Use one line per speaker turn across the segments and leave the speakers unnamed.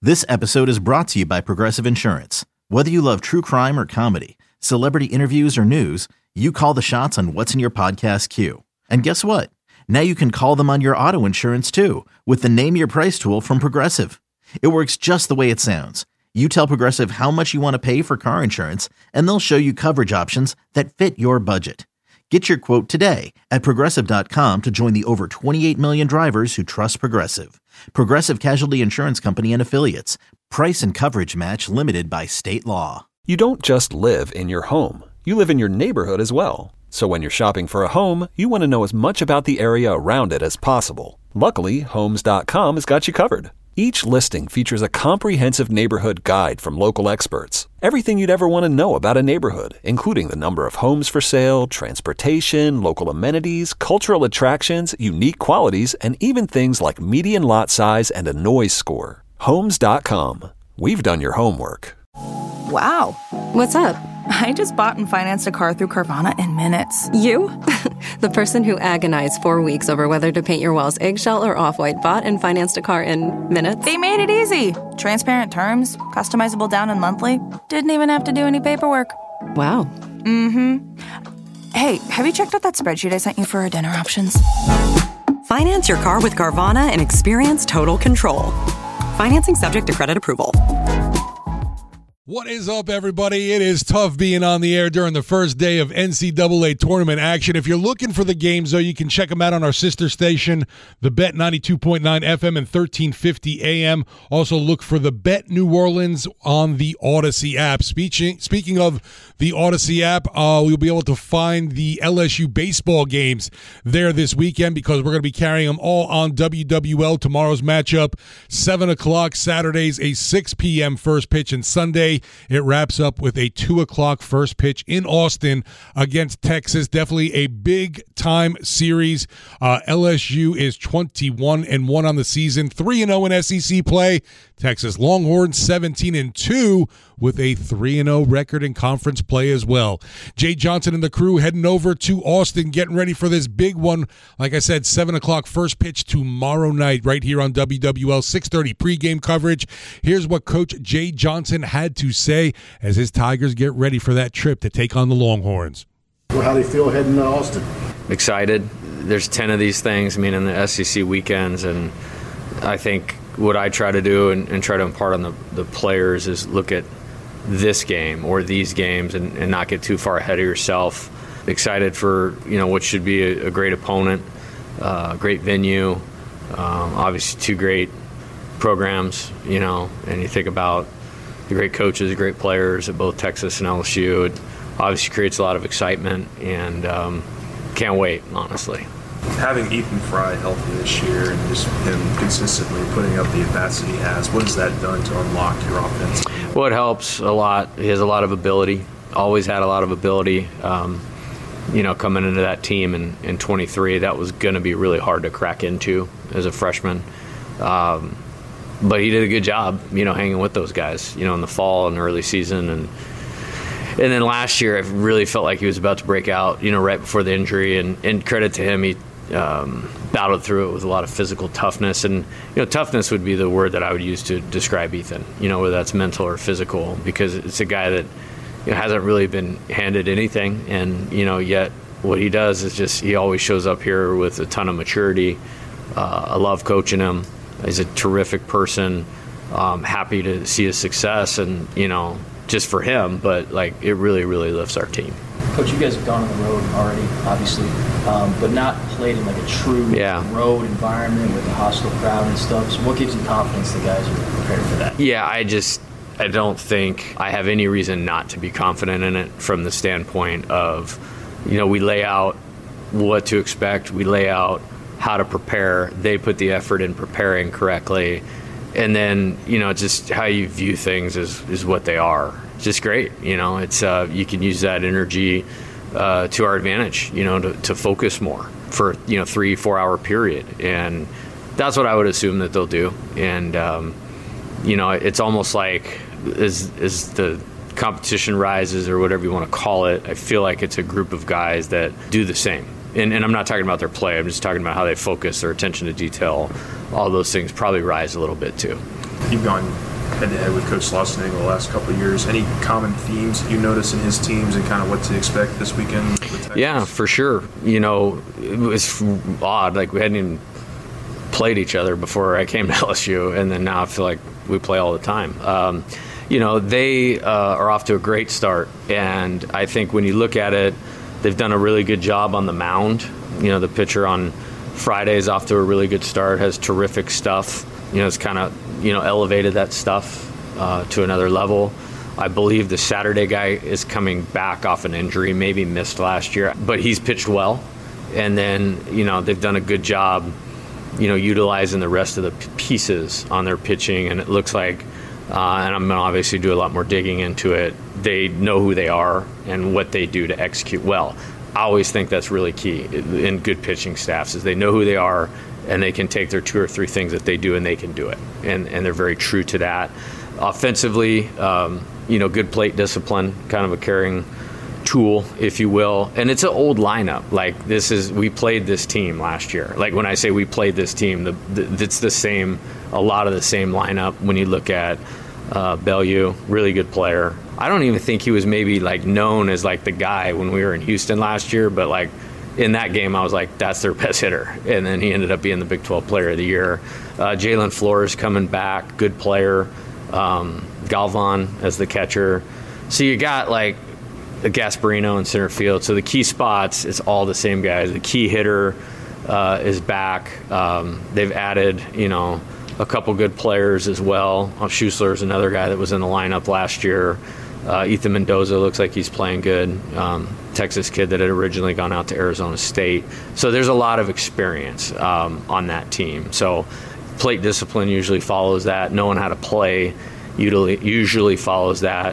This episode is brought to you by Progressive Insurance. Whether you love true crime or comedy, celebrity interviews or news, you call the shots on what's in your podcast queue. And guess what? Now you can call them on your auto insurance too with the Name Your Price tool from Progressive. It works just the way it sounds. You tell Progressive how much you want to pay for car insurance, and they'll show you coverage options that fit your budget. Get your quote today at Progressive.com to join the over 28 million drivers who trust Progressive. Progressive Casualty Insurance Company and Affiliates. Price and coverage match limited by state law.
You don't just live in your home. You live in your neighborhood as well. So when you're shopping for a home, you want to know as much about the area around it as possible. Luckily, Homes.com has got you covered. Each listing features a comprehensive neighborhood guide from local experts. Everything you'd ever want to know about a neighborhood, including the number of homes for sale, transportation, local amenities, cultural attractions, unique qualities, and even things like median lot size and a noise score. Homes.com. We've done your homework.
Wow.
What's up?
I just bought and financed a car through Carvana in minutes.
You? The person who agonized 4 weeks over whether to paint your walls eggshell or off-white bought and financed a car in minutes?
They made it easy. Transparent terms, customizable down and monthly. Didn't even have to do any paperwork.
Wow.
Mm-hmm. Hey, have you checked out that spreadsheet I sent you for our dinner options?
Finance your car with Carvana and experience total control. Financing subject to credit approval.
What is up, everybody? It is tough being on the air during the first day of NCAA tournament action. If you're looking for the games, though, you can check them out on our sister station, The Bet 92.9 FM and 1350 AM. Also, look for The Bet New Orleans on the Odyssey app. Speaking of the Odyssey app, we'll be able to find the LSU baseball games there this weekend because we're going to be carrying them all on WWL. Tomorrow's matchup, 7 o'clock. Saturday's a 6 p.m. first pitch, and Sunday it wraps up with a 2 o'clock first pitch in Austin against Texas. Definitely a big-time series. LSU is 21-1 on the season, 3-0 in SEC play. Texas Longhorns 17-2 with a 3-0 record in conference play as well. Jay Johnson and the crew heading over to Austin, getting ready for this big one. Like I said, 7 o'clock first pitch tomorrow night right here on WWL, 6:30 pregame coverage. Here's what Coach Jay Johnson had to say as his Tigers get ready for that trip to take on the Longhorns.
Well, how do you feel heading to Austin?
Excited. There's 10 of these things, in the SEC weekends, and I think what I try to do and try to impart on the players is look at this game or these games and not get too far ahead of yourself. Excited for what should be a great opponent, great venue, obviously two great programs, and you think about the great coaches, the great players at both Texas and LSU. It obviously creates a lot of excitement and can't wait, honestly.
Having Ethan Fry healthy this year and just him consistently putting up the at-bats that he has, what has that done to unlock your offense?
Well, it helps a lot. He has a lot of ability, always had a lot of ability. Coming into that team in 23, that was going to be really hard to crack into as a freshman. But he did a good job, hanging with those guys, in the fall and early season. And then last year, I really felt like he was about to break out, right before the injury. And credit to him, he battled through it with a lot of physical toughness. And, toughness would be the word that I would use to describe Ethan, whether that's mental or physical, because it's a guy that hasn't really been handed anything. And, yet what he does is just he always shows up here with a ton of maturity. I love coaching him. He's a terrific person. Happy to see his success and, just for him, but it really, really lifts our team.
Coach, you guys have gone on the road already, obviously, but not played in a true road environment with a hostile crowd and stuff. So what gives you confidence the guys are prepared for that?
Yeah, I don't think I have any reason not to be confident in it from the standpoint of, we lay out what to expect. We lay out how to prepare. They put the effort in preparing correctly. And then, just how you view things is what they are. It's just great. It's you can use that energy to our advantage, to focus more for, 3-4 hour period. And that's what I would assume that they'll do. And, it's almost like as the competition rises or whatever you want to call it, I feel like it's a group of guys that do the same. And I'm not talking about their play. I'm just talking about how they focus, their attention to detail. All those things probably rise a little bit too.
You've gone head-to-head with Coach Schlossnagle the last couple of years. Any common themes that you notice in his teams and kind of what to expect this weekend with Texas?
Yeah, for sure. You know, it was odd. Like, we hadn't even played each other before I came to LSU, and then now I feel like we play all the time. You know, they are off to a great start, and I think when you look at it, they've done a really good job on the mound. You know, the pitcher on Friday is off to a really good start, has terrific stuff. You know, it's kind of, you know, elevated that stuff to another level. I believe the Saturday guy is coming back off an injury, maybe missed last year, but he's pitched well. And then, you know, they've done a good job, you know, utilizing the rest of the pieces on their pitching. And it looks like, and I'm going to obviously do a lot more digging into it, they know who they are and what they do to execute well. I always think that's really key in good pitching staffs, is they know who they are and they can take their 2 or 3 things that they do and they can do it. And they're very true to that. Offensively, you know, good plate discipline, kind of a carrying tool, if you will. And it's an old lineup. Like, we played this team last year. Like, when I say we played this team, it's the same, a lot of the same lineup. When you look at Bellew, really good player. I don't even think he was maybe like known as like the guy when we were in Houston last year, but like in that game I was like, that's their best hitter. And then he ended up being the Big 12 Player of the Year. Jalen Flores coming back, good player. Galvan as the catcher. So you got like the Gasparino in center field. So the key spots, it's all the same guys. The key hitter is back. They've added, you know, a couple good players as well. Schussler's another guy that was in the lineup last year. Ethan Mendoza looks like he's playing good. Texas kid that had originally gone out to Arizona State. So there's a lot of experience on that team. So plate discipline usually follows that. Knowing how to play usually follows that.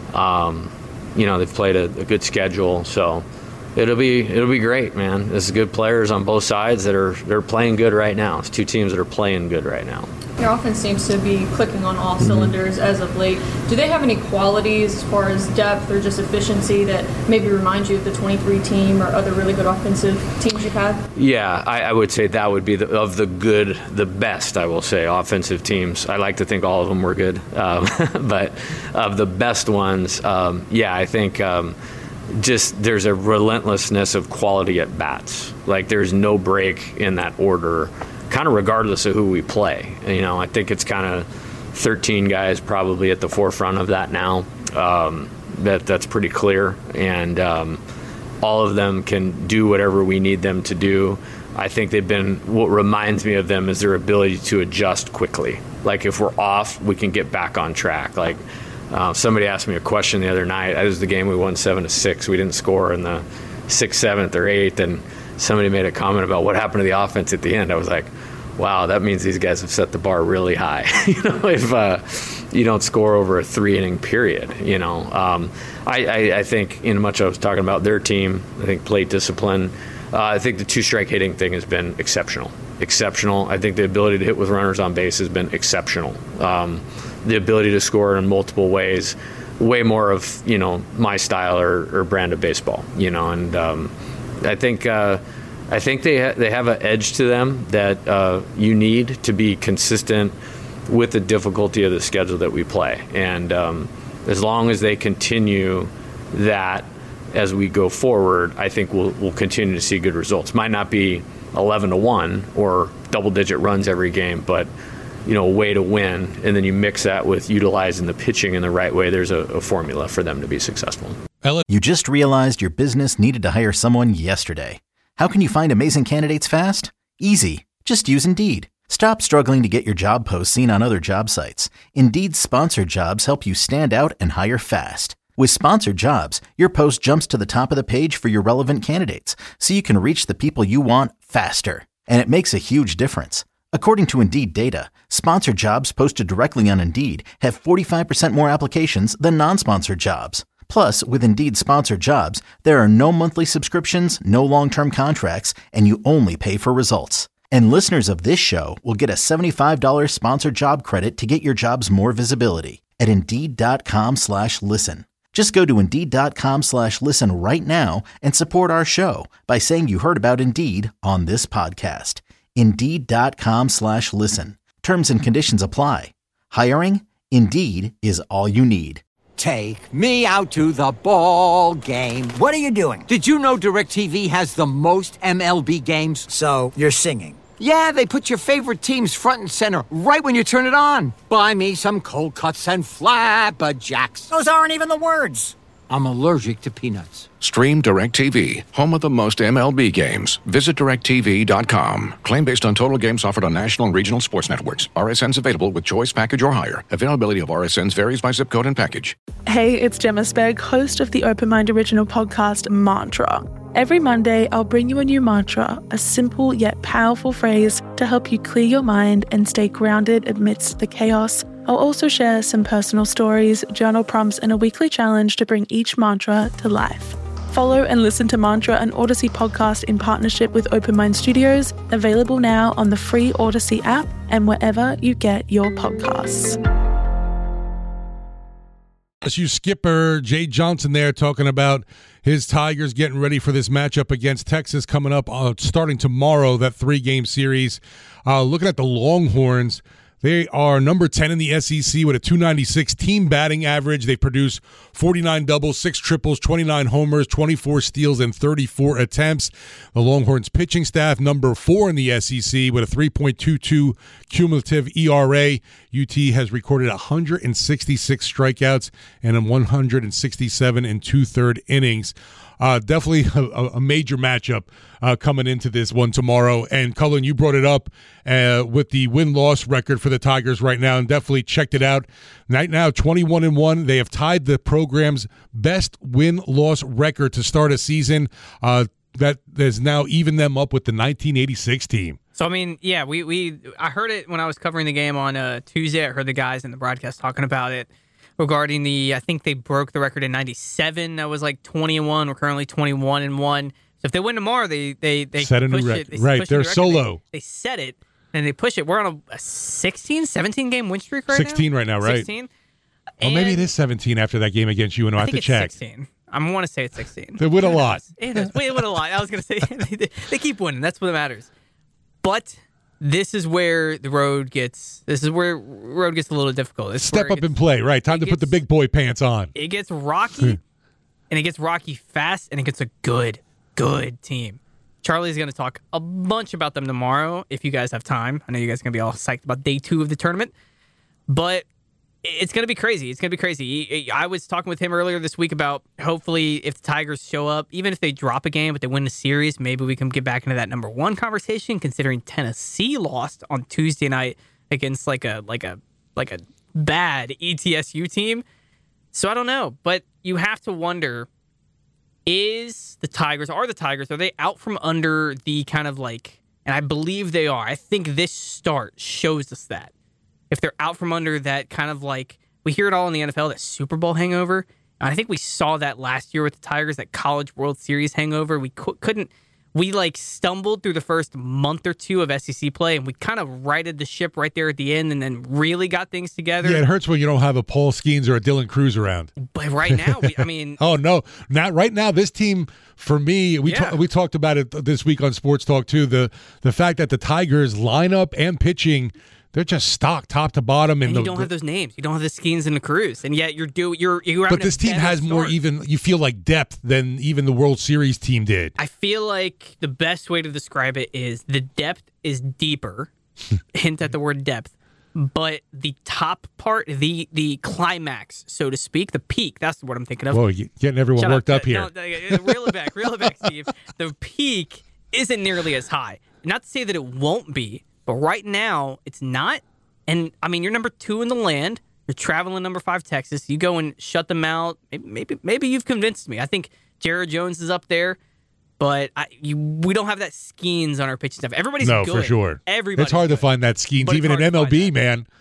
You know, they've played a good schedule, so it'll be great, man. There's good players on both sides they're playing good right now. It's 2 teams that are playing good right now.
Your offense seems to be clicking on all cylinders as of late. Do they have any qualities as far as depth or just efficiency that maybe remind you of the 23 team or other really good offensive teams you've had?
Yeah, I would say that would be the best, I will say, offensive teams. I like to think all of them were good, but of the best ones, yeah, I think just there's a relentlessness of quality at bats. Like, there's no break in that order, kind of regardless of who we play. You know, I think it's kind of 13 guys probably at the forefront of that now. That's pretty clear. And all of them can do whatever we need them to do. I think what reminds me of them is their ability to adjust quickly. Like, if we're off, we can get back on track. Like, somebody asked me a question the other night. It was the game we won 7-6. We didn't score in the 6th, 7th, or 8th, and somebody made a comment about what happened to the offense at the end. I was like, wow, that means these guys have set the bar really high. You know, if you don't score over a 3-inning period, you know. I think, in much I was talking about their team, I think plate discipline. I think the 2-strike hitting thing has been exceptional. I think the ability to hit with runners on base has been exceptional. The ability to score in multiple ways, way more of, you know, my style or brand of baseball, you know. And I think they have an edge to them that you need to be consistent with the difficulty of the schedule that we play. And as long as they continue that as we go forward, I think we'll continue to see good results. Might not be 11-1 or double-digit runs every game, but, you know, a way to win. And then you mix that with utilizing the pitching in the right way. There's a formula for them to be successful.
You just realized your business needed to hire someone yesterday. How can you find amazing candidates fast? Easy. Just use Indeed. Stop struggling to get your job posts seen on other job sites. Indeed's sponsored jobs help you stand out and hire fast. With sponsored jobs, your post jumps to the top of the page for your relevant candidates, so you can reach the people you want faster. And it makes a huge difference. According to Indeed data, sponsored jobs posted directly on Indeed have 45% more applications than non-sponsored jobs. Plus, with Indeed sponsored jobs, there are no monthly subscriptions, no long-term contracts, and you only pay for results. And listeners of this show will get a $75 sponsored job credit to get your jobs more visibility at Indeed.com/listen. Just go to Indeed.com/listen right now and support our show by saying you heard about Indeed on this podcast. Indeed.com/listen. Terms and conditions apply. Hiring? Indeed is all you need.
Take me out to the ball game. What are you doing? Did you know DirecTV has the most MLB games?
So, you're singing?
Yeah, they put your favorite teams front and center right when you turn it on. Buy me some cold cuts and flapjacks.
Those aren't even the words.
I'm allergic to peanuts.
Stream DirecTV, home of the most MLB games. Visit DirecTV.com. Claim based on total games offered on national and regional sports networks. RSNs available with choice package or higher. Availability of RSNs varies by zip code and package.
Hey, it's Gemma Spegg, host of the Open Mind original podcast, Mantra. Every Monday, I'll bring you a new mantra, a simple yet powerful phrase to help you clear your mind and stay grounded amidst the chaos. I'll also share some personal stories, journal prompts, and a weekly challenge to bring each mantra to life. Follow and listen to Mantra, an Odyssey podcast in partnership with Open Mind Studios, available now on the free Odyssey app and wherever you get your podcasts.
LSU skipper Jay Johnson there talking about his Tigers getting ready for this matchup against Texas coming up starting tomorrow, that 3-game series. Looking at the Longhorns, they are number 10 in the SEC with a .296 team batting average. They produce 49 doubles, 6 triples, 29 homers, 24 steals, and 34 attempts. The Longhorns pitching staff, number 4 in the SEC with a 3.22 cumulative ERA. UT has recorded 166 strikeouts and 167 and 2/3 innings. Definitely a major matchup coming into this one tomorrow. And Cullen, you brought it up with the win-loss record for the Tigers right now, and definitely checked it out. Right now, 21-1. They have tied the program's best win-loss record to start a season. That has now evened them up with the 1986 team.
So, I mean, yeah, I heard it when I was covering the game on Tuesday. I heard the guys in the broadcast talking about it. Regarding I think they broke the record in 97. That was like 20-1. We're currently 21-1. So if they win tomorrow, they
set a new record. Right, they're solo.
They set it and they push it. We're on a 16, 17 game win streak right
16
now.
16 right now, right?
16.
Well, maybe it is 17 after that game against UNO. I have to check.
It's 16. I want to say it's 16.
They win a lot.
It is. Wait, win a lot. I was going to say they keep winning. That's what matters. But this is where the road gets. This is where road gets a little difficult.
Step up and play, right? Time to put the big boy pants on.
It gets rocky, and it gets rocky fast, and it gets a good team. Charlie's going to talk a bunch about them tomorrow if you guys have time. I know you guys are going to be all psyched about day 2 of the tournament, but it's going to be crazy. It's going to be crazy. I was talking with him earlier this week about hopefully if the Tigers show up, even if they drop a game but they win the series, maybe we can get back into that number 1 conversation. Considering Tennessee lost on Tuesday night against like a bad ETSU team, so I don't know. But you have to wonder: are the Tigers are they out from under the kind of like? And I believe they are. I think this start shows us that. If they're out from under that kind of like, we hear it all in the NFL, that Super Bowl hangover. And I think we saw that last year with the Tigers, that College World Series hangover. We stumbled through the first month or 2 of SEC play, and we kind of righted the ship right there at the end and then really got things together.
Yeah, it hurts when you don't have a Paul Skeens or a Dylan Cruz around.
But right now,
oh, no. Not right now. This team, for me, we talked about it this week on Sports Talk, too. The fact that the Tigers lineup and pitching, they're just stocked top to bottom.
And you don't have those names. You don't have the Skeens and the Cruz. And yet you're
But this team has more even, you feel like, depth than even the World Series team did.
I feel like the best way to describe it is the depth is deeper. Hint at the word depth. But the top part, the climax, so to speak, the peak, that's the word I'm thinking of.
Whoa, you're getting everyone worked up here.
No, reel it back, Steve. The peak isn't nearly as high. Not to say that it won't be, but right now, it's not. And, I mean, you're number 2 in the land. You're traveling number 5 Texas. You go and shut them out. Maybe you've convinced me. I think Jared Jones is up there. But we don't have that Skeens on our pitching staff. Everybody's good.
No, for sure.
Everybody's
It's hard
good.
to find that Skeens, even in MLB, man.